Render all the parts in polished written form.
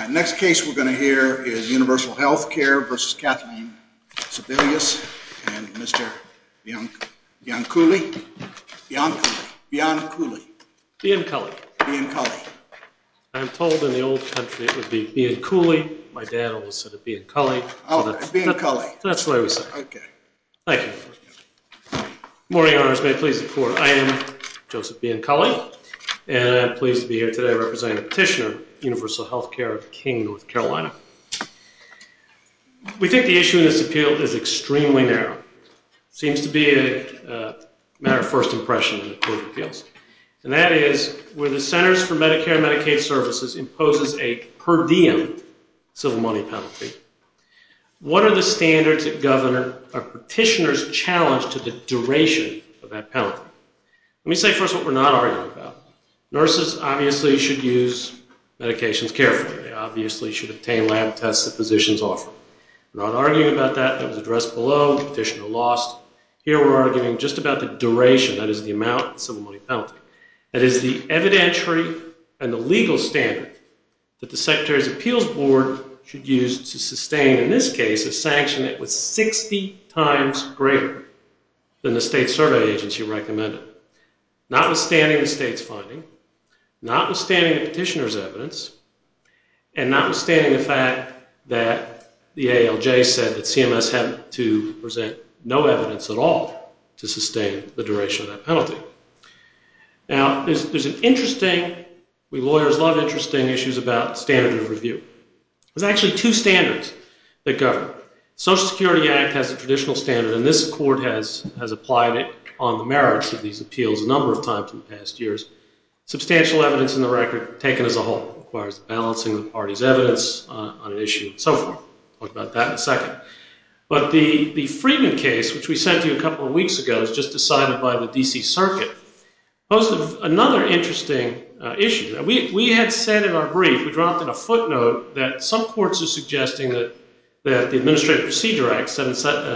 All right, next case we're going to hear is Universal Healthcare versus Kathleen Sebelius and Mr. Bianculli. I'm told in the old country it would be Bianculli. My dad always said it Bianculli. Bianculli. That's the way we say it. Okay. Thank you. Good morning, Honors. May it please the Court. I am Joseph Bianculli, and I'm pleased to be here today representing the petitioner, Universal Healthcare of King, North Carolina. We think the issue in this appeal is extremely narrow. Seems to be a matter of first impression in the Court of Appeals. And that is where the Centers for Medicare and Medicaid Services imposes a per diem civil money penalty. What are the standards that govern a petitioner's challenge to the duration of that penalty? Let me say first what we're not arguing about. Nurses obviously should use medications carefully. They obviously should obtain lab tests that physicians offer. We're not arguing about that. That was addressed below. The petitioner lost. Here we're arguing just about the duration, that is the amount of the civil money penalty. That is the evidentiary and the legal standard that the Secretary's Appeals Board should use to sustain, in this case, a sanction that was 60 times greater than the state survey agency recommended. Notwithstanding the state's finding, notwithstanding the petitioner's evidence, and notwithstanding the fact that the ALJ said that CMS had to present no evidence at all to sustain the duration of that penalty. Now, there's an interesting, we lawyers love interesting issues about standard of review. There's actually two standards that govern. Social Security Act has a traditional standard, and this court has applied it on the merits of these appeals a number of times in the past years. Substantial evidence in the record taken as a whole requires balancing the party's evidence on an issue and so forth. I'll talk about that in a second. But the Friedman case, which we sent to you a couple of weeks ago, is just decided by the D.C. Circuit, posed another interesting issue. Now, we had said in our brief, we dropped in a footnote, that some courts are suggesting that the Administrative Procedure Act, Section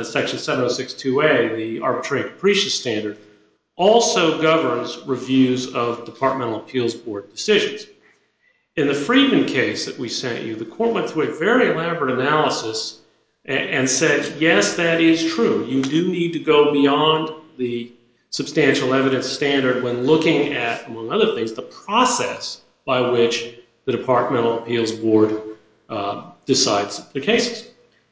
706-2A, the arbitrary and capricious standard, also governs reviews of Departmental Appeals Board decisions. In the Friedman case that we sent you, the court went through a very elaborate analysis and said, yes, that is true. You do need to go beyond the substantial evidence standard when looking at, among other things, the process by which the Departmental Appeals Board decides the cases.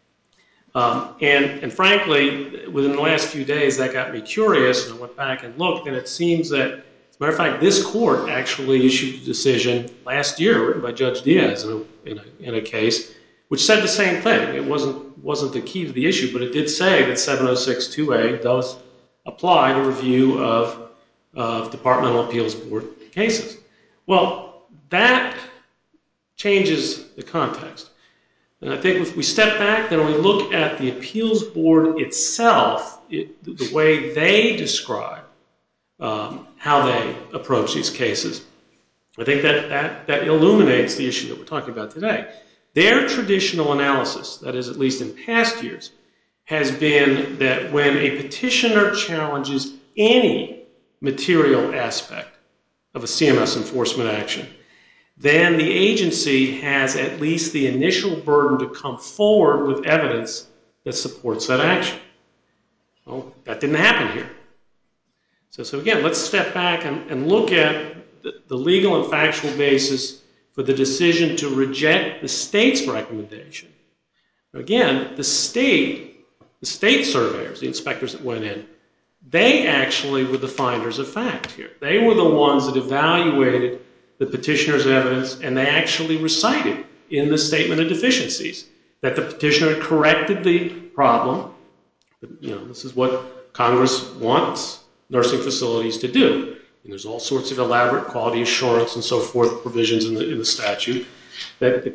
And frankly, within the last few days, that got me curious, and I went back and looked, and it seems that, as a matter of fact, this court actually issued a decision last year written by Judge Diaz in a case which said the same thing. It wasn't the key to the issue, but it did say that 706-2A does apply to review of Departmental Appeals Board cases. Well, that changes the context. And I think if we step back and we look at the Appeals Board itself, the way they describe how they approach these cases, I think that illuminates the issue that we're talking about today. Their traditional analysis, that is at least in past years, has been that when a petitioner challenges any material aspect of a CMS enforcement action, then the agency has at least the initial burden to come forward with evidence that supports that action. Well, that didn't happen here. So again, let's step back and look at the legal and factual basis for the decision to reject the state's recommendation. Again, the state surveyors, the inspectors that went in, they actually were the finders of fact here. They were the ones that evaluated the petitioner's evidence, and they actually recited in the statement of deficiencies that the petitioner had corrected the problem. This is what Congress wants nursing facilities to do. And there's all sorts of elaborate quality assurance and so forth provisions in the statute that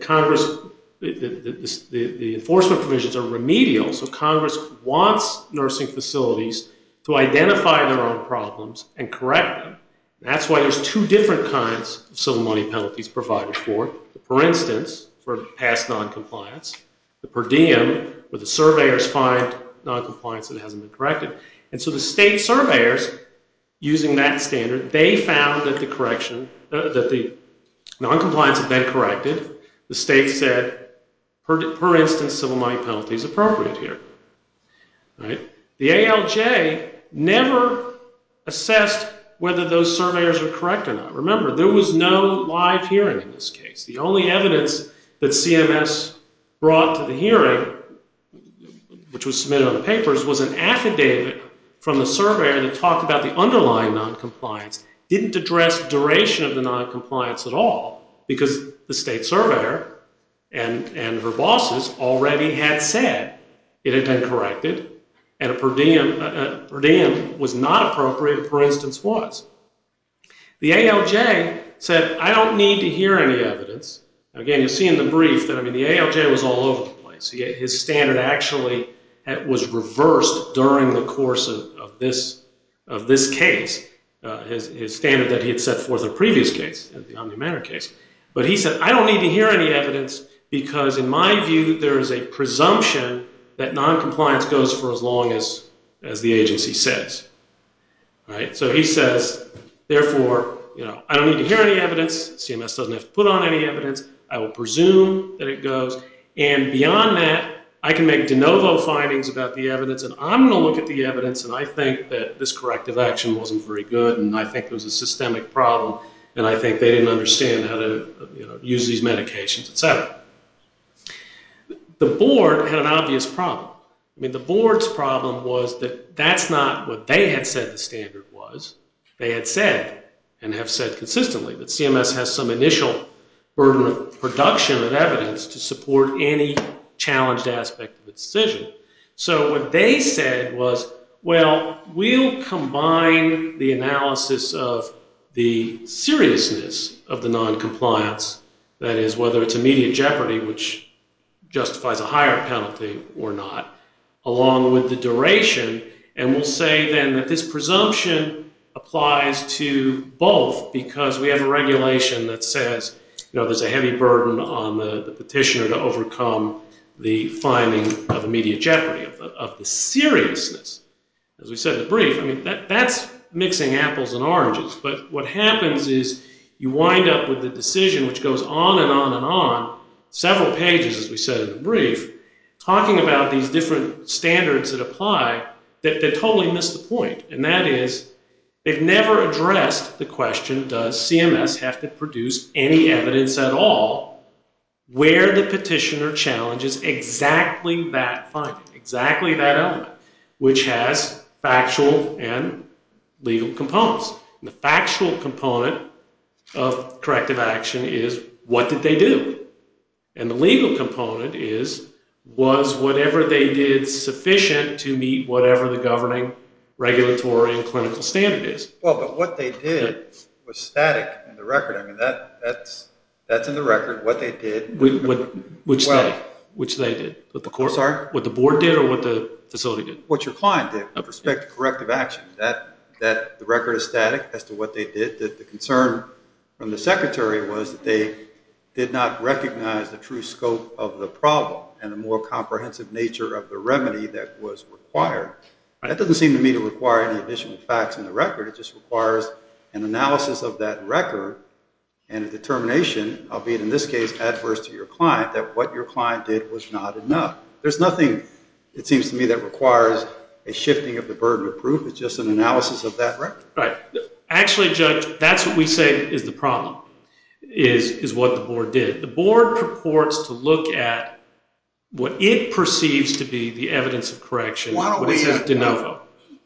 the enforcement provisions are remedial, so Congress wants nursing facilities to identify their own problems and correct them. That's why there's two different kinds of civil money penalties provided for. For instance, for past noncompliance, the per diem, where the surveyors find noncompliance that hasn't been corrected. And so the state surveyors, using that standard, they found that the noncompliance had been corrected. the state said, per instance, civil money penalty is appropriate here. Right? The ALJ never assessed whether those surveyors were correct or not. Remember, there was no live hearing in this case. The only evidence that CMS brought to the hearing, which was submitted on the papers, was an affidavit from the surveyor that talked about the underlying noncompliance, didn't address duration of the noncompliance at all, because the state surveyor and her bosses already had said it had been corrected, and a per diem was not appropriate, for instance, was. The ALJ said, I don't need to hear any evidence. Again, you'll see in the brief that, the ALJ was all over the place. His standard actually was reversed during the course of this case, his standard that he had set forth in a previous case, the Omni Manor case. But he said, I don't need to hear any evidence because, in my view, there is a presumption that noncompliance goes for as long as the agency says. Right? So he says, therefore, I don't need to hear any evidence. CMS doesn't have to put on any evidence. I will presume that it goes. And beyond that, I can make de novo findings about the evidence, and I'm going to look at the evidence, and I think that this corrective action wasn't very good, and I think there was a systemic problem, and I think they didn't understand how to use these medications, etc. The board had an obvious problem. The board's problem was that that's not what they had said the standard was. They had said, and have said consistently, that CMS has some initial burden of production of evidence to support any challenged aspect of the decision. So what they said was, well, we'll combine the analysis of the seriousness of the noncompliance, that is, whether it's immediate jeopardy, which justifies a higher penalty or not, along with the duration, and we'll say then that this presumption applies to both because we have a regulation that says there's a heavy burden on the petitioner to overcome the finding of immediate jeopardy, of the seriousness. As we said in the brief, that's mixing apples and oranges, but what happens is you wind up with the decision which goes on and on and on, several pages, as we said in the brief, talking about these different standards that apply that totally miss the point, and that is they've never addressed the question, does CMS have to produce any evidence at all where the petitioner challenges exactly that finding, exactly that element, which has factual and legal components. And the factual component of corrective action is, what did they do? And the legal component is, was whatever they did sufficient to meet whatever the governing regulatory and clinical standard is? Well, but what they did was static in the record. That's in the record, what they did. Which they did? What the court, sorry? What the board did or what the facility did? What your client did with respect to corrective action. That the record is static as to what they did. The concern from the secretary was that they did not recognize the true scope of the problem and the more comprehensive nature of the remedy that was required. That doesn't seem to me to require any additional facts in the record. It just requires an analysis of that record and a determination, albeit in this case adverse to your client, that what your client did was not enough. There's nothing, it seems to me, that requires a shifting of the burden of proof. It's just an analysis of that record. Right. Actually, Judge, that's what we say is the problem, is what the board did. The board purports to look at what it perceives to be the evidence of correction, what it says de novo.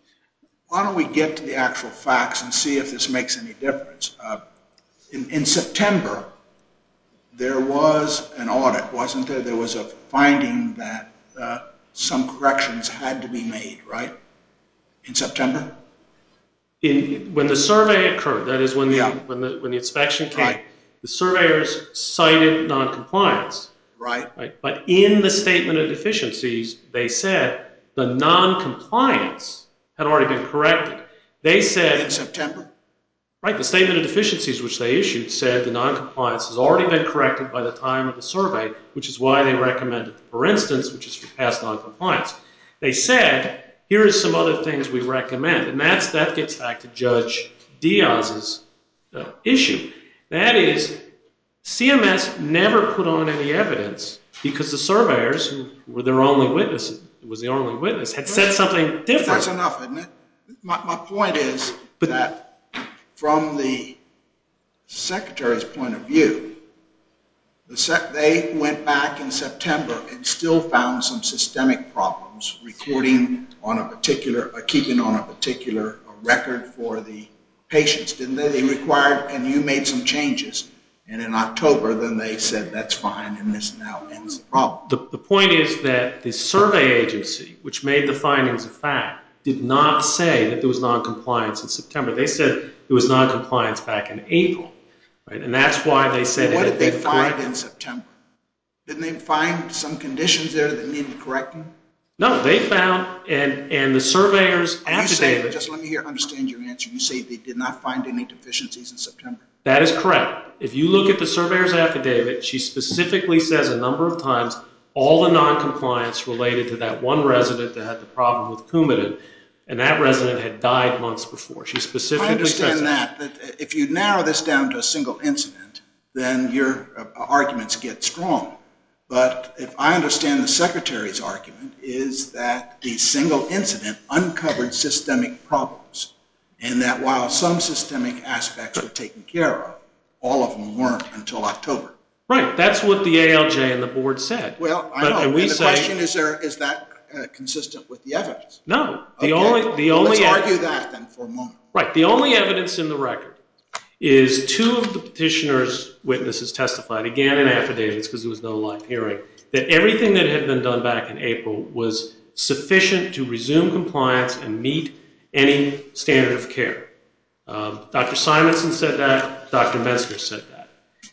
Why don't we get to the actual facts and see if this makes any difference? In September, there was an audit, wasn't there? There was a finding that some corrections had to be made, right? In September? When the survey occurred, that is when the inspection came, right, the surveyors cited noncompliance. Right. But in the statement of deficiencies, they said the noncompliance had already been corrected. They said in September? Right. The statement of deficiencies which they issued said the noncompliance has already been corrected by the time of the survey, which is why they recommended, for instance, which is for past noncompliance. They said, here are some other things we recommend, and that gets back to Judge Diaz's issue. That is, CMS never put on any evidence because the surveyors, who were their only witness, had said something different. That's enough, isn't it? My point is that from the Secretary's point of view, they went back in September and still found some systemic problems keeping on a particular record for the patients, didn't they? They required, and you made some changes, and in October then they said that's fine and this now ends the problem. The point is that the survey agency, which made the findings of fact, did not say that there was noncompliance in September. They said there was noncompliance back in April. Right? And that's why they said what did they find in September? Didn't they find some conditions there that needed correcting? No, they found, and the surveyor's affidavit. Just let me understand your answer. You say they did not find any deficiencies in September? That is correct. If you look at the surveyor's affidavit, she specifically says a number of times all the noncompliance related to that one resident that had the problem with Coumadin, and that resident had died months before. She specifically says that. I understand that if you narrow this down to a single incident, then your arguments get strong. But if I understand the Secretary's argument is that the single incident uncovered systemic problems, and that while some systemic aspects were taken care of, all of them weren't until October. Right. That's what the ALJ and the board said. Well, I know. And the question is that consistent with the evidence? No. Let's argue that then for a moment. Right. The only evidence in the record is two of the petitioner's witnesses testified, again in affidavits because there was no live hearing, that everything that had been done back in April was sufficient to resume compliance and meet any standard of care. Dr. Simonson said that. Dr. Metzger said that.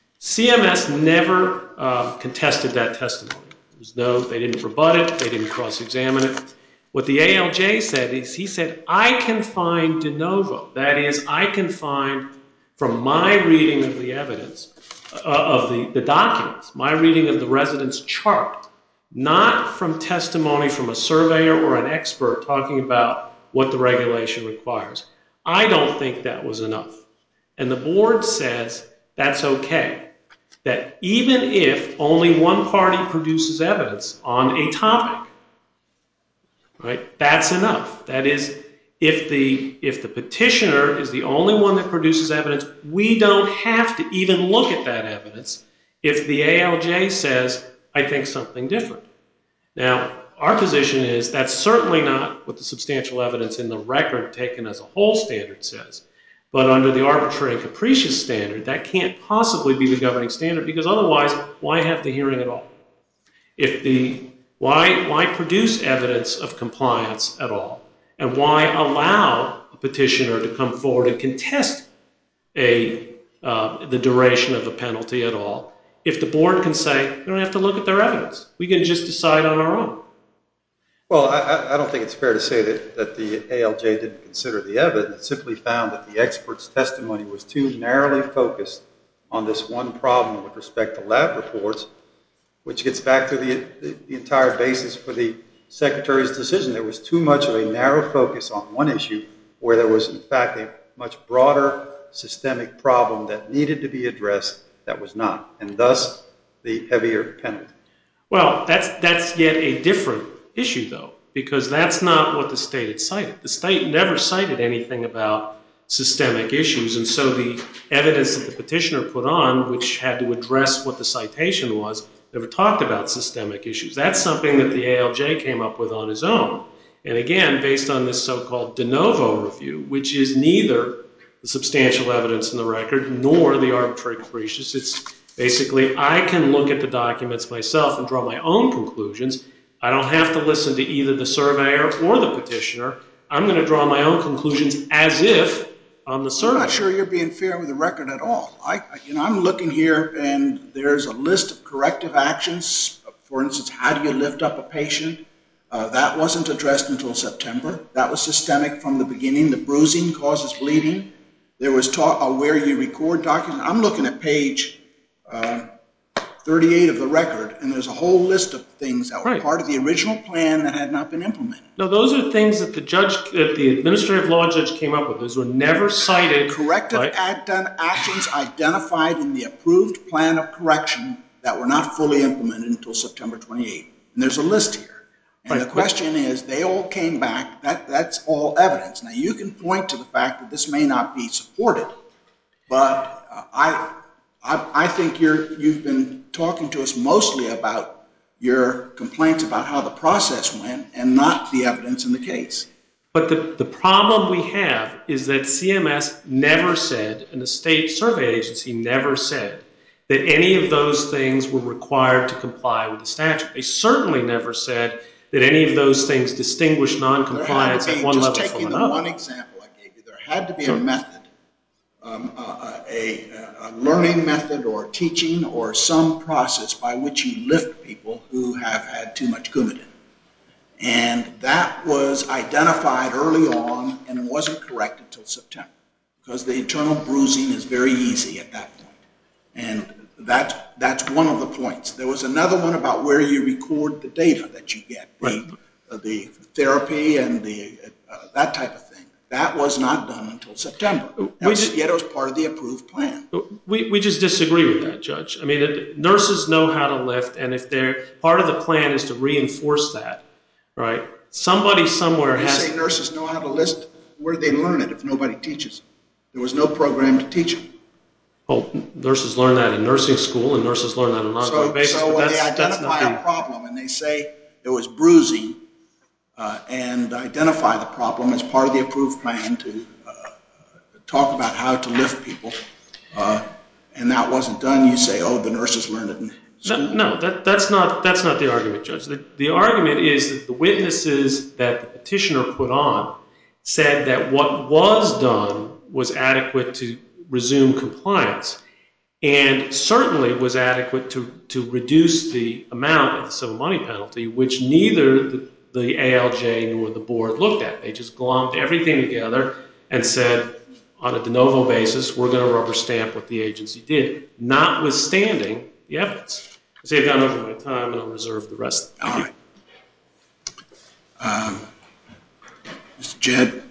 CMS never contested that testimony. They didn't rebut it. They didn't cross-examine it. What the ALJ said is he said, I can find de novo. That is, I can find from my reading of the evidence, of the documents, my reading of the resident's chart, not from testimony from a surveyor or an expert talking about what the regulation requires. I don't think that was enough. And the board says that's okay. That even if only one party produces evidence on a topic, right, that's enough. That is, if the petitioner is the only one that produces evidence, we don't have to even look at that evidence if the ALJ says, I think something different. Now, our position is that's certainly not what the substantial evidence in the record taken as a whole standard says. But under the arbitrary and capricious standard, that can't possibly be the governing standard because otherwise, why have the hearing at all? Why produce evidence of compliance at all? And why allow a petitioner to come forward and contest the duration of a penalty at all if the board can say, we don't have to look at their evidence. We can just decide on our own. Well, I don't think it's fair to say that the ALJ didn't consider the evidence. It simply found that the expert's testimony was too narrowly focused on this one problem with respect to lab reports, which gets back to the entire basis for the Secretary's decision. There was too much of a narrow focus on one issue where there was, in fact, a much broader systemic problem that needed to be addressed that was not, and thus the heavier penalty. Well, that's yet a different issue, though, because that's not what the state had cited. The state never cited anything about systemic issues, and so the evidence that the petitioner put on, which had to address what the citation was, never talked about systemic issues. That's something that the ALJ came up with on his own. And again, based on this so-called de novo review, which is neither the substantial evidence in the record nor the arbitrary capricious. It's basically, I can look at the documents myself and draw my own conclusions. I don't have to listen to either the surveyor or the petitioner. I'm going to draw my own conclusions as if I'm the surveyor. I'm not sure you're being fair with the record at all. I'm looking here, and there's a list of corrective actions. For instance, how do you lift up a patient? That wasn't addressed until September. That was systemic from the beginning. The bruising causes bleeding. There was talk where you record documents. I'm looking at page 13 38 of the record, and there's a whole list of things that were Right. part of the original plan that had not been implemented. No, those are things that the administrative law judge came up with. Those were never cited. Corrective actions identified in the approved plan of correction that were not fully implemented until September 28th. And there's a list here. And the question is, they all came back. That's all evidence. Now, you can point to the fact that this may not be supported, but I think you've been talking to us mostly about your complaints about how the process went and not the evidence in the case. But the problem we have is that CMS never said, and the state survey agency never said, that any of those things were required to comply with the statute. They certainly never said that any of those things distinguish noncompliance at one level from another. Just taking the one example I gave you, there had to be a method, a learning method or teaching or some process by which you lift people who have had too much Coumadin. And that was identified early on and wasn't corrected until September because the internal bruising is very easy at that point. And that's one of the points. There was another one about where you record the data that you get, the therapy and that type of thing. That was not done until September. Yet it was part of the approved plan. We just disagree with that, Judge. I mean, nurses know how to lift, and if part of the plan is to reinforce that, right? Somebody somewhere has... You say nurses know how to lift? Where do they learn it if nobody teaches them? There was no program to teach them. Well, nurses learn that in nursing school, and nurses learn that on an ongoing basis. So when they identify a problem and they say it was bruising and identify the problem as part of the approved plan to talk about how to lift people, and that wasn't done, you say, oh, the nurses learned it in school. No, that's not the argument, Judge. The argument is that the witnesses that the petitioner put on said that what was done was adequate to resume compliance and certainly was adequate to reduce the amount of the civil money penalty, which neither the ALJ nor the board looked at. They just glommed everything together and said, on a de novo basis, we're going to rubber stamp what the agency did, notwithstanding the evidence. I say I've gone over my time, and I'll reserve the rest. All right. Mr. Jed.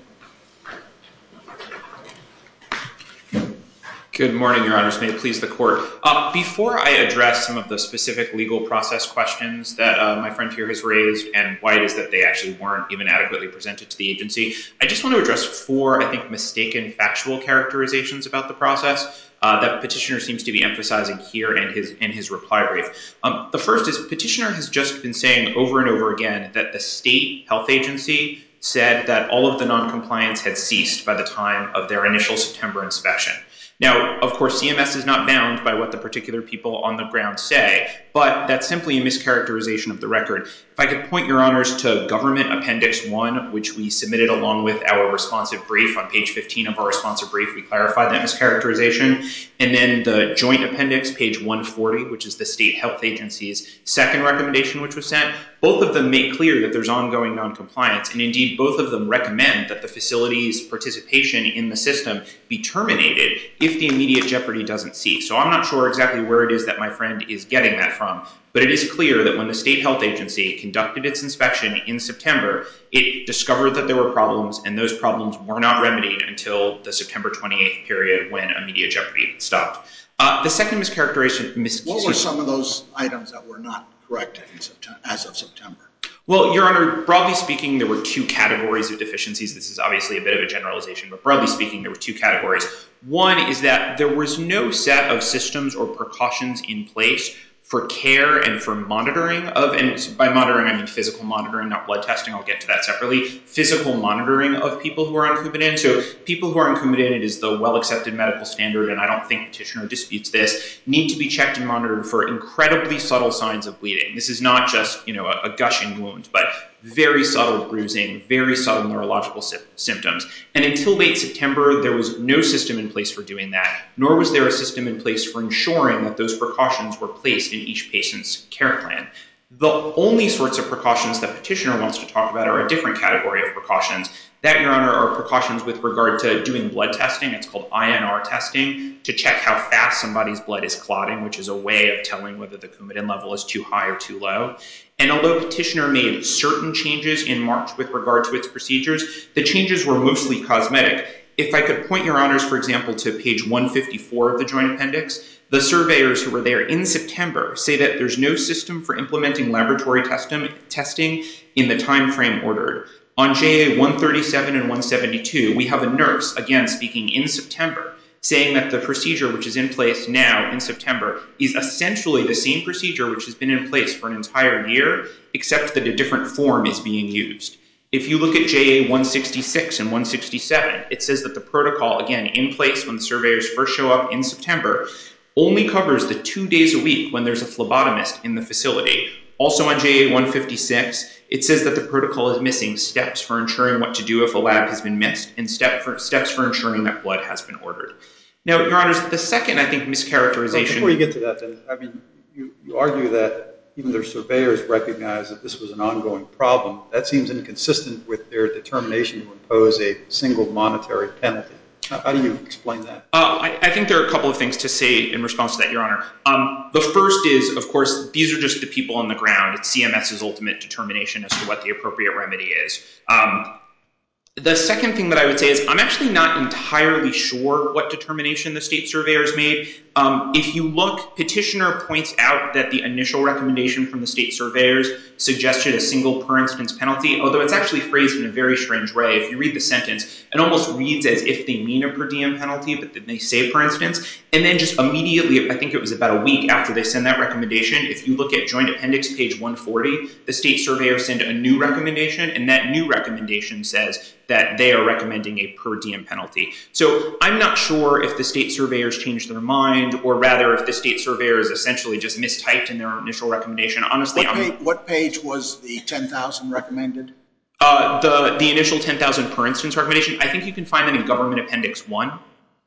Good morning, Your Honors. May it please the Court. Before I address some of the specific legal process questions that my friend here has raised and why it is that they actually weren't even adequately presented to the agency, I just want to address four, I think, mistaken factual characterizations about the process that petitioner seems to be emphasizing here in his reply brief. The first is petitioner has just been saying over and over again that the state health agency said that all of the noncompliance had ceased by the time of their initial September inspection. Now, of course, CMS is not bound by what the particular people on the ground say, but that's simply a mischaracterization of the record. If I could point Your Honors to Government Appendix 1, which we submitted along with our responsive brief on page 15 of our responsive brief, we clarified that mischaracterization. And then the Joint Appendix, page 140, which is the state health agency's second recommendation which was sent, both of them make clear that there's ongoing noncompliance, and indeed both of them recommend that the facility's participation in the system be terminated if the immediate jeopardy doesn't cease. So I'm not sure exactly where it is that my friend is getting that from, but it is clear that when the state health agency conducted its inspection in September, it discovered that there were problems, and those problems were not remedied until the September 28th period when immediate jeopardy stopped. The second mischaracterization... What were some of those items that were not corrected as of September? Well, Your Honor, broadly speaking, there were two categories of deficiencies. This is obviously a bit of a generalization, but broadly speaking, there were two categories. One is that there was no set of systems or precautions in place for care and for monitoring of, and by monitoring I mean physical monitoring, not blood testing, I'll get to that separately, physical monitoring of people who are on Coumadin. So people who are on Coumadin, it is the well-accepted medical standard, and I don't think petitioner disputes this, need to be checked and monitored for incredibly subtle signs of bleeding. This is not just, a gushing wound, but very subtle bruising, very subtle neurological symptoms. And until late September, there was no system in place for doing that, nor was there a system in place for ensuring that those precautions were placed in each patient's care plan. The only sorts of precautions that petitioner wants to talk about are a different category of precautions. That, Your Honor, are precautions with regard to doing blood testing. It's called INR testing to check how fast somebody's blood is clotting, which is a way of telling whether the Coumadin level is too high or too low. And although petitioner made certain changes in March with regard to its procedures, the changes were mostly cosmetic. If I could point Your Honors, for example, to page 154 of the Joint Appendix, the surveyors who were there in September say that there's no system for implementing laboratory testing in the time frame ordered. On JA 137 and 172, we have a nurse, again speaking in September, saying that the procedure which is in place now in September is essentially the same procedure which has been in place for an entire year, except that a different form is being used. If you look at JA 166 and 167, it says that the protocol, again, in place when the surveyors first show up in September, only covers the 2 days a week when there's a phlebotomist in the facility. Also on JA 156, it says that the protocol is missing steps for ensuring what to do if a lab has been missed and steps for ensuring that blood has been ordered. Now, Your Honors, the second, I think, mischaracterization... Before you get to that, then, I mean, you argue that even their surveyors recognize that this was an ongoing problem. That seems inconsistent with their determination to impose a single monetary penalty. How do you explain that? I think there are a couple of things to say in response to that, Your Honor. The first is, of course, these are just the people on the ground. It's CMS's ultimate determination as to what the appropriate remedy is. The second thing that I would say is I'm actually not entirely sure what determination the state surveyors made. If you look, petitioner points out that the initial recommendation from the state surveyors suggested a single per instance penalty, although it's actually phrased in a very strange way. If you read the sentence, it almost reads as if they mean a per diem penalty, but then they say per instance. And then just immediately, I think it was about a week after they send that recommendation, if you look at Joint Appendix page 140, the state surveyors send a new recommendation, and that new recommendation says that they are recommending a per diem penalty. So I'm not sure if the state surveyors changed their mind, or rather if the state surveyors essentially just mistyped in their initial recommendation. Honestly, what page was the 10,000 recommended? The initial 10,000 per instance recommendation, I think you can find that in Government Appendix 1.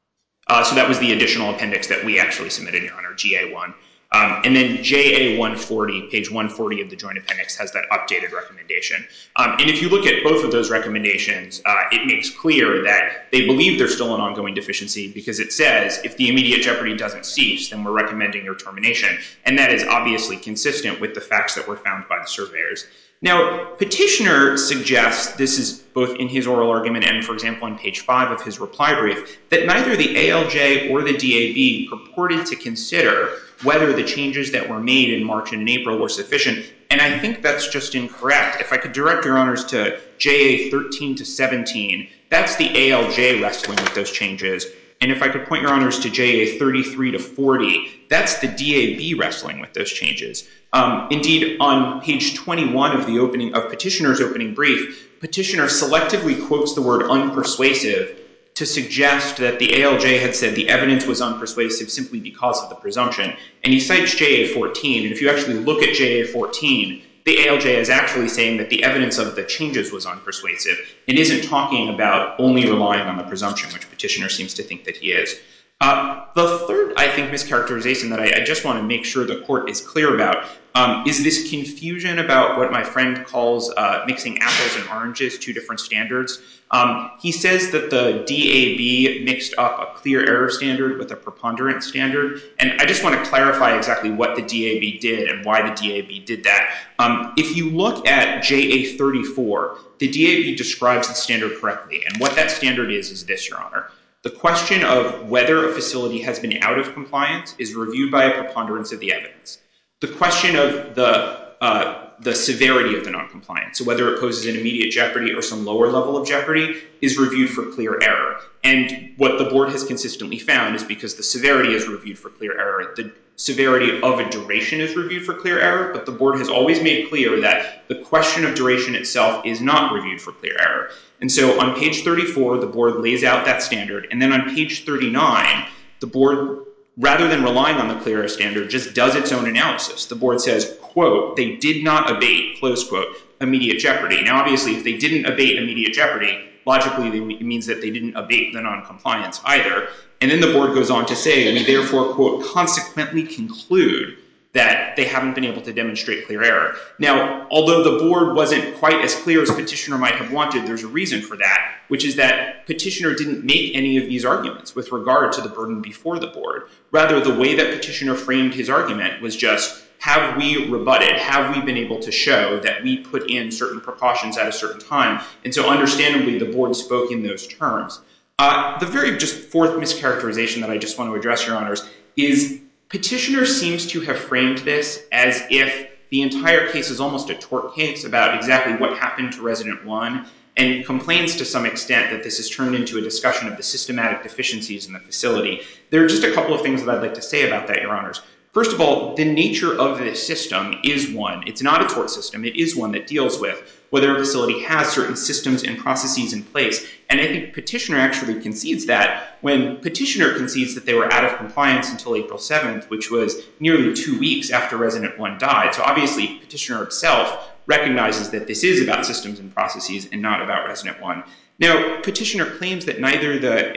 So that was the additional appendix that we actually submitted, Your Honor, GA1. And then JA140, page 140 of the Joint Appendix, has that updated recommendation. And if you look at both of those recommendations, it makes clear that they believe there's still an ongoing deficiency because it says if the immediate jeopardy doesn't cease, then we're recommending your termination. And that is obviously consistent with the facts that were found by the surveyors. Now, petitioner suggests, this is both in his oral argument and, for example, on page 5 of his reply brief, that neither the ALJ or the DAB purported to consider whether the changes that were made in March and in April were sufficient. And I think that's just incorrect. If I could direct Your Honors to JA 13 to 17, that's the ALJ wrestling with those changes. And if I could point Your Honors to JA 33 to 40, that's the DAB wrestling with those changes. Indeed, on page 21 of petitioner's opening brief, petitioner selectively quotes the word unpersuasive to suggest that the ALJ had said the evidence was unpersuasive simply because of the presumption. And he cites JA 14. And if you actually look at JA 14, the ALJ is actually saying that the evidence of the changes was unpersuasive. It isn't talking about only relying on the presumption, which petitioner seems to think that he is. The third, I think, mischaracterization that I just want to make sure the court is clear about is this confusion about what my friend calls mixing apples and oranges, two different standards. He says that the DAB mixed up a clear error standard with a preponderance standard. And I just want to clarify exactly what the DAB did and why the DAB did that. If you look at JA 34, the DAB describes the standard correctly. And what that standard is this, Your Honor. The question of whether a facility has been out of compliance is reviewed by a preponderance of the evidence. The question of the severity of the noncompliance, so whether it poses an immediate jeopardy or some lower level of jeopardy, is reviewed for clear error. And what the board has consistently found is because the severity is reviewed for clear error, the severity of a duration is reviewed for clear error, but the board has always made clear that the question of duration itself is not reviewed for clear error. And so on page 34, the board lays out that standard. And then on page 39, the board, rather than relying on the clear error standard, just does its own analysis. The board says, quote, they did not abate, close quote, immediate jeopardy. Now, obviously, if they didn't abate immediate jeopardy, logically, it means that they didn't abate the noncompliance either. And then the board goes on to say, we therefore, quote, consequently conclude that they haven't been able to demonstrate clear error. Now, although the board wasn't quite as clear as petitioner might have wanted, there's a reason for that, which is that petitioner didn't make any of these arguments with regard to the burden before the board. Rather, the way that petitioner framed his argument was just, have we rebutted? Have we been able to show that we put in certain precautions at a certain time? And so understandably, the board spoke in those terms. The very just fourth mischaracterization that I just want to address, Your Honors, is petitioner seems to have framed this as if the entire case is almost a tort case about exactly what happened to Resident 1, and complains to some extent that this has turned into a discussion of the systematic deficiencies in the facility. There are just a couple of things that I'd like to say about that, Your Honors. First of all, the nature of this system is one. It's not a tort system. It is one that deals with whether a facility has certain systems and processes in place. And I think petitioner actually concedes that when petitioner concedes that they were out of compliance until April 7th, which was nearly 2 weeks after Resident 1 died. So obviously, petitioner itself recognizes that this is about systems and processes and not about Resident 1. Now, petitioner claims that neither the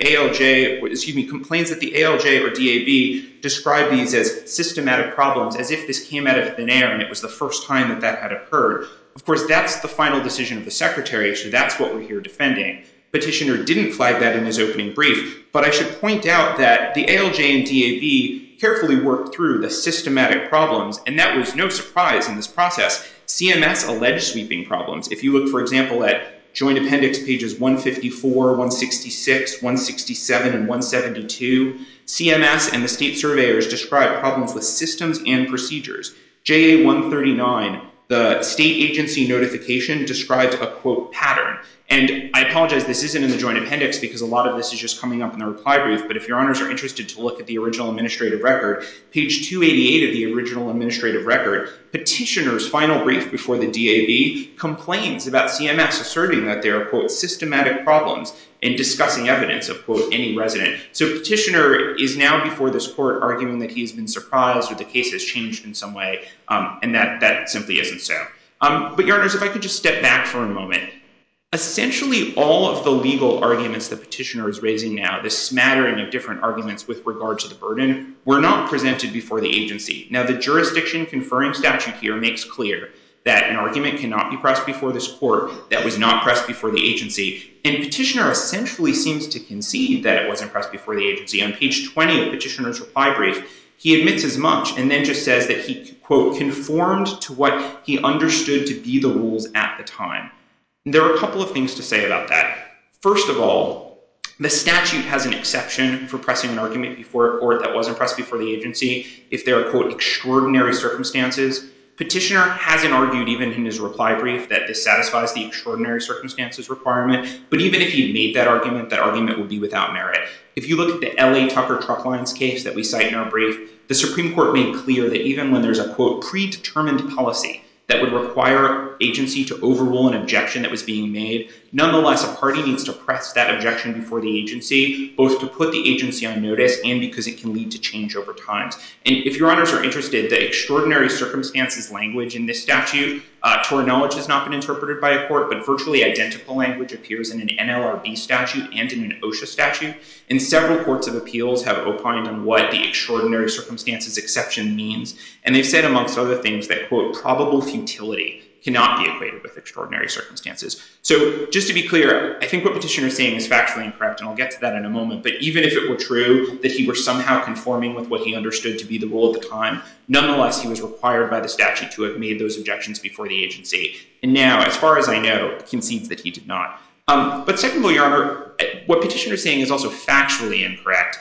ALJ, complains that the ALJ or DAB described these as systematic problems, as if this came out of thin air and it was the first time that that had occurred. Of course, that's the final decision of the Secretary, so that's what we're here defending. Petitioner didn't flag that in his opening brief, but I should point out that the ALJ and DAB carefully worked through the systematic problems, and that was no surprise in this process. CMS alleged sweeping problems. If you look, for example, at Joint Appendix pages 154, 166, 167, and 172, CMS and the state surveyors describe problems with systems and procedures. JA 139, the state agency notification describes a, quote, pattern. And I apologize, this isn't in the Joint Appendix because a lot of this is just coming up in the reply brief, but if Your Honors are interested to look at the original administrative record, page 288 of the original administrative record, petitioner's final brief before the DAB complains about CMS asserting that there are, quote, systematic problems in discussing evidence of, quote, any resident. So petitioner is now before this court arguing that he's been surprised or the case has changed in some way, and that simply isn't so. But Your Honors, if I could just step back for a moment. Essentially, all of the legal arguments the petitioner is raising now, this smattering of different arguments with regard to the burden, were not presented before the agency. Now, the jurisdiction conferring statute here makes clear that an argument cannot be pressed before this court that was not pressed before the agency. And petitioner essentially seems to concede that it wasn't pressed before the agency. On page 20 of petitioner's reply brief, he admits as much and then just says that he, quote, conformed to what he understood to be the rules at the time. There are a couple of things to say about that. First of all, the statute has an exception for pressing an argument before a court that wasn't pressed before the agency if there are, quote, extraordinary circumstances. Petitioner hasn't argued even in his reply brief that this satisfies the extraordinary circumstances requirement, but even if he made that argument would be without merit. If you look at the L.A. Tucker Truck Lines case that we cite in our brief, the Supreme Court made clear that even when there's a, quote, predetermined policy that would require agency to overrule an objection that was being made, nonetheless, a party needs to press that objection before the agency, both to put the agency on notice and because it can lead to change over time. And if Your Honors are interested, the extraordinary circumstances language in this statute, to our knowledge, has not been interpreted by a court, but virtually identical language appears in an NLRB statute and in an OSHA statute. And several courts of appeals have opined on what the extraordinary circumstances exception means. And they've said, amongst other things, that, quote, probable futility cannot be equated with extraordinary circumstances. So just to be clear, I think what petitioner is saying is factually incorrect, and I'll get to that in a moment. But even if it were true that he were somehow conforming with what he understood to be the rule at the time, nonetheless, he was required by the statute to have made those objections before the agency. And now, as far as I know, concedes that he did not. But secondly, Your Honor, what petitioner is saying is also factually incorrect.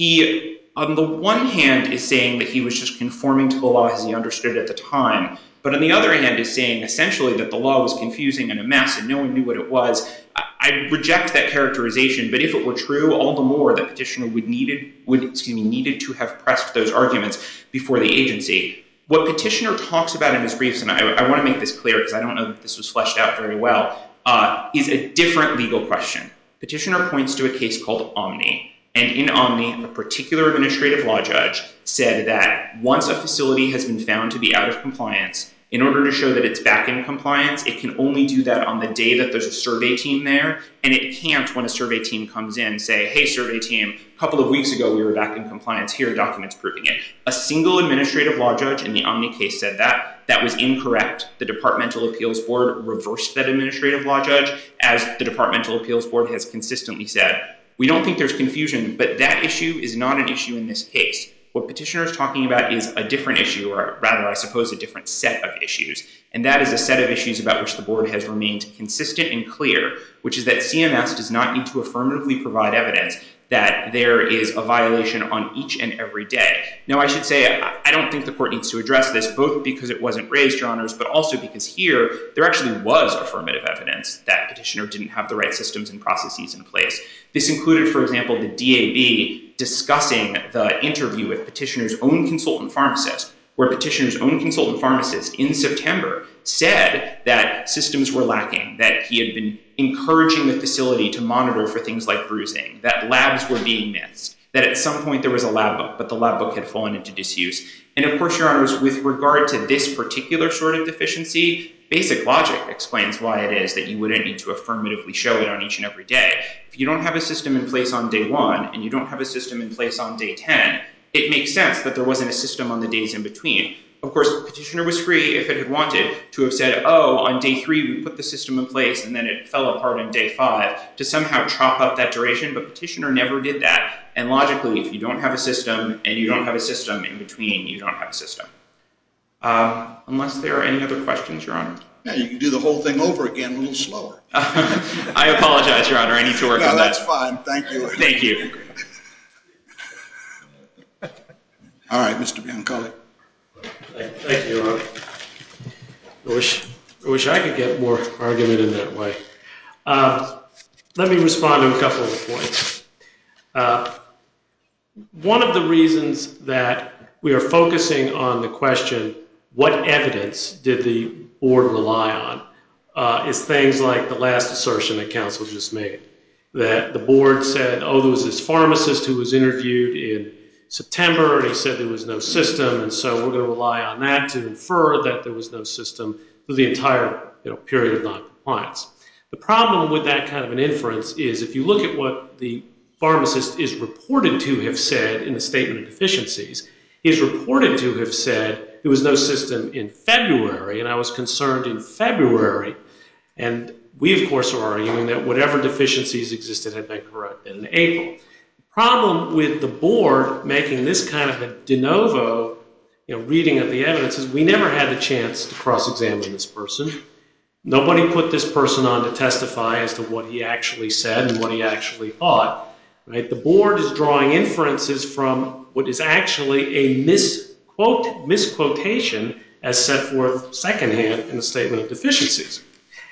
He, on the one hand, is saying that he was just conforming to the law as he understood it at the time, but on the other hand is saying essentially that the law was confusing and a mess and no one knew what it was. I reject that characterization, but if it were true, all the more that petitioner needed to have pressed those arguments before the agency. What petitioner talks about in his briefs, and I want to make this clear because I don't know that this was fleshed out very well, is a different legal question. Petitioner points to a case called Omni. And in Omni, a particular administrative law judge said that once a facility has been found to be out of compliance, In order to show that it's back in compliance, it can only do that on the day that there's a survey team there, and it can't, when a survey team comes in, say, hey, survey team, a couple of weeks ago we were back in compliance, here are documents proving it. A single administrative law judge in the Omni case said that. That was incorrect. The Departmental Appeals Board reversed that administrative law judge, as the Departmental Appeals Board has consistently said. We don't think there's confusion, but that issue is not an issue in this case. What petitioner is talking about is a different issue, or rather, I suppose, a different set of issues. And that is a set of issues about which the board has remained consistent and clear, which is that CMS does not need to affirmatively provide evidence that there is a violation on each and every day. Now, I should say, I don't think the court needs to address this, both because it wasn't raised, Your Honors, but also because here, there actually was affirmative evidence that petitioner didn't have the right systems and processes in place. This included, for example, the DAB discussing the interview with petitioner's own consultant pharmacist, where petitioner's own consultant pharmacist in September said that systems were lacking, that he had been encouraging the facility to monitor for things like bruising, that labs were being missed, that at some point there was a lab book, but the lab book had fallen into disuse. And of course, Your Honors, with regard to this particular sort of deficiency, basic logic explains why it is that you wouldn't need to affirmatively show it on each and every day. If you don't have a system in place on day 1 and you don't have a system in place on day 10, it makes sense that there wasn't a system on the days in between. Of course, petitioner was free, if it had wanted, to have said, oh, on day 3 we put the system in place and then it fell apart on day 5, to somehow chop up that duration, but petitioner never did that. And logically, if you don't have a system and you don't have a system in between, you don't have a system. Unless there are any other questions, Your Honor. Yeah, you can do the whole thing over again a little slower. I apologize, Your Honor. I need to work on that. No, that's fine. Thank you. Thank you. All right, Mr. Biancoli. Thank you, Your Honor. I wish I could get more argument in that way. Let me respond to a couple of points. One of the reasons that we are focusing on the question, what evidence did the board rely on, is things like the last assertion that counsel just made, that the board said, oh, there was this pharmacist who was interviewed in September, and he said there was no system, and so we're going to rely on that to infer that there was no system through the entire period of noncompliance. The problem with that kind of an inference is if you look at what the pharmacist is reported to have said in the statement of deficiencies, he is reported to have said there was no system in February, and I was concerned in February, and we, of course, are arguing that whatever deficiencies existed had been corrected in April. The problem with the board making this kind of a de novo reading of the evidence is we never had the chance to cross-examine this person. Nobody put this person on to testify as to what he actually said and what he actually thought. Right? The board is drawing inferences from what is actually a misquotation as set forth secondhand in the statement of deficiencies.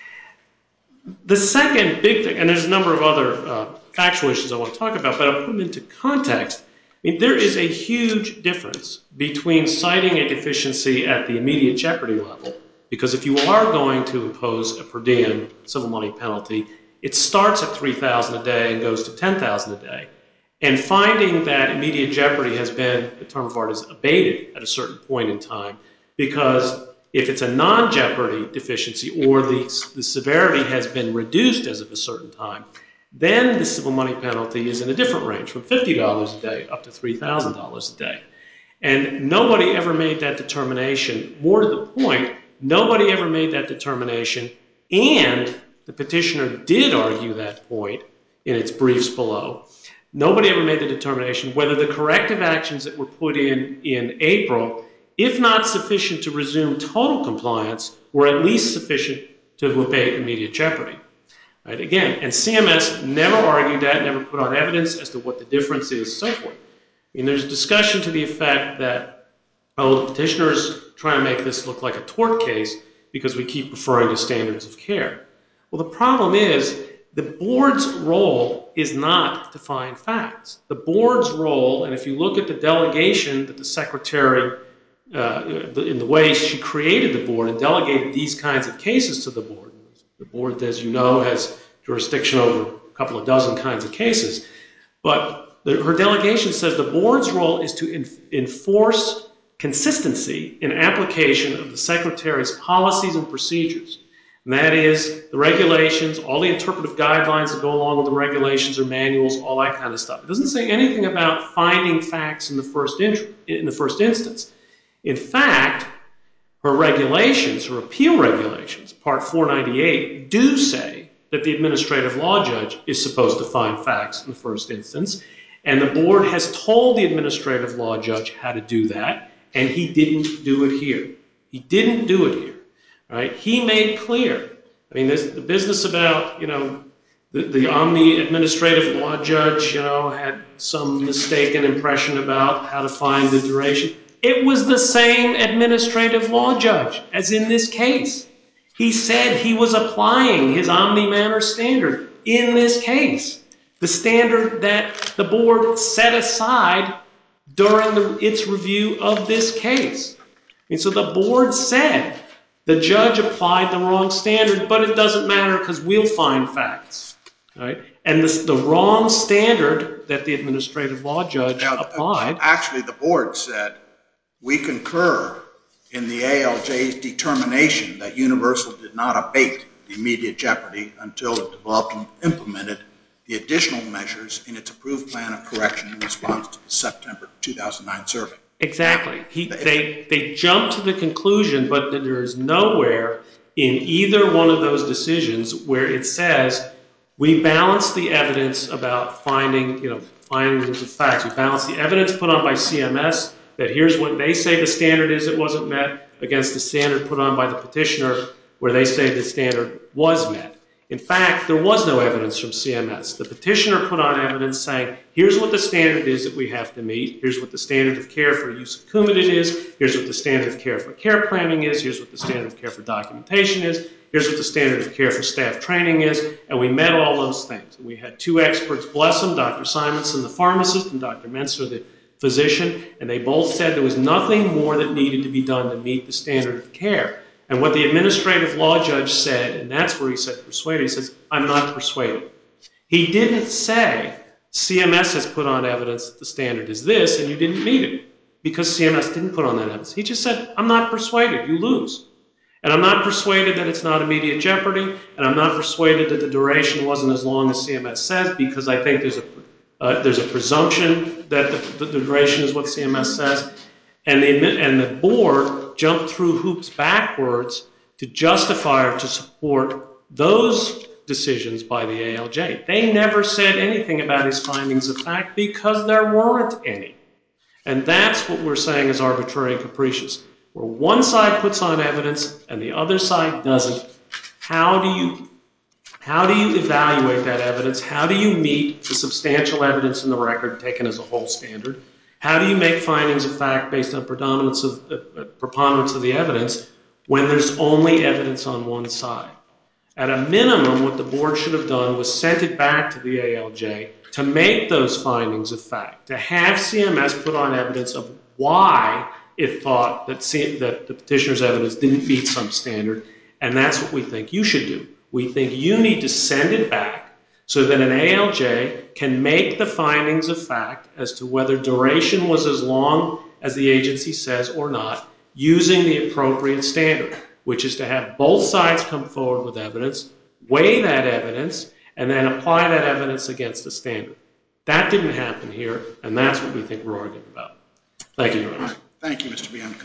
The second big thing, and there's a number of other factual issues I want to talk about, but I'll put them into context. I mean, there is a huge difference between citing a deficiency at the immediate jeopardy level, because if you are going to impose a per diem civil money penalty, it starts at $3,000 a day and goes to $10,000 a day. And finding that immediate jeopardy has been, the term of art is abated at a certain point in time, because if it's a non-jeopardy deficiency or the severity has been reduced as of a certain time, then the civil money penalty is in a different range, from $50 a day up to $3,000 a day. And nobody ever made that determination. More to the point, nobody ever made that determination, and the petitioner did argue that point in its briefs below. Nobody ever made the determination whether the corrective actions that were put in April, if not sufficient to resume total compliance, were at least sufficient to abate immediate jeopardy. Right? Again, and CMS never argued that, never put on evidence as to what the difference is, so forth. I mean, there's discussion to the effect that, oh, the petitioner is trying to make this look like a tort case because we keep referring to standards of care. Well, the problem is the board's role is not to find facts. The board's role, and if you look at the delegation that the secretary, in the way she created the board and delegated these kinds of cases to the board, as you know, has jurisdiction over a couple of dozen kinds of cases. But her delegation says the board's role is to enforce consistency in application of the Secretary's policies and procedures. And that is the regulations, all the interpretive guidelines that go along with the regulations or manuals, all that kind of stuff. It doesn't say anything about finding facts in the first instance. In fact, her regulations, her appeal regulations, Part 498, do say that the administrative law judge is supposed to find facts in the first instance. And the board has told the administrative law judge how to do that, and he didn't do it here. He didn't do it here. Right? He made clear. I mean, the business about, the Omni administrative law judge, had some mistaken impression about how to find the duration. It was the same administrative law judge as in this case. He said he was applying his Omni manner standard in this case, the standard that the board set aside during its review of this case. And so the board said the judge applied the wrong standard, but it doesn't matter because we'll find facts. Right? And the wrong standard that the administrative law judge applied. Actually, the board said, we concur in the ALJ's determination that Universal did not abate the immediate jeopardy until it developed and implemented the additional measures in its approved plan of correction in response to the September 2009 survey. Exactly. They jumped to the conclusion, but there is nowhere in either one of those decisions where it says we balance the evidence about findings of facts. We balance the evidence put on by CMS that here's what they say the standard is, it wasn't met, against the standard put on by the petitioner where they say the standard was met. In fact, there was no evidence from CMS. The petitioner put on evidence saying, here's what the standard is that we have to meet. Here's what the standard of care for use of Coumadin is. Here's what the standard of care for care planning is. Here's what the standard of care for documentation is. Here's what the standard of care for staff training is. And we met all those things. We had two experts, bless them, Dr. Simonson, the pharmacist, and Dr. Menser, the physician, and they both said there was nothing more that needed to be done to meet the standard of care. And what the administrative law judge said, and that's where he said persuaded, he says, I'm not persuaded. He didn't say CMS has put on evidence that the standard is this and you didn't meet it because CMS didn't put on that evidence. He just said, I'm not persuaded, you lose. And I'm not persuaded that it's not immediate jeopardy, and I'm not persuaded that the duration wasn't as long as CMS says because I think there's a presumption that the duration is what CMS says. And the board jumped through hoops backwards to justify or to support those decisions by the ALJ. They never said anything about his findings of fact because there weren't any. And that's what we're saying is arbitrary and capricious. Where one side puts on evidence and the other side doesn't, how do you evaluate that evidence? How do you meet the substantial evidence in the record taken as a whole standard? How do you make findings of fact based on preponderance of the evidence when there's only evidence on one side? At a minimum, what the board should have done was sent it back to the ALJ to make those findings of fact, to have CMS put on evidence of why it thought that the petitioner's evidence didn't meet some standard, and that's what we think you should do. We think you need to send it back so that an ALJ can make the findings of fact as to whether duration was as long as the agency says or not, using the appropriate standard, which is to have both sides come forward with evidence, weigh that evidence, and then apply that evidence against the standard. That didn't happen here, and that's what we think we're arguing about. Thank you, Your Honor. Thank you, Mr. Bianco.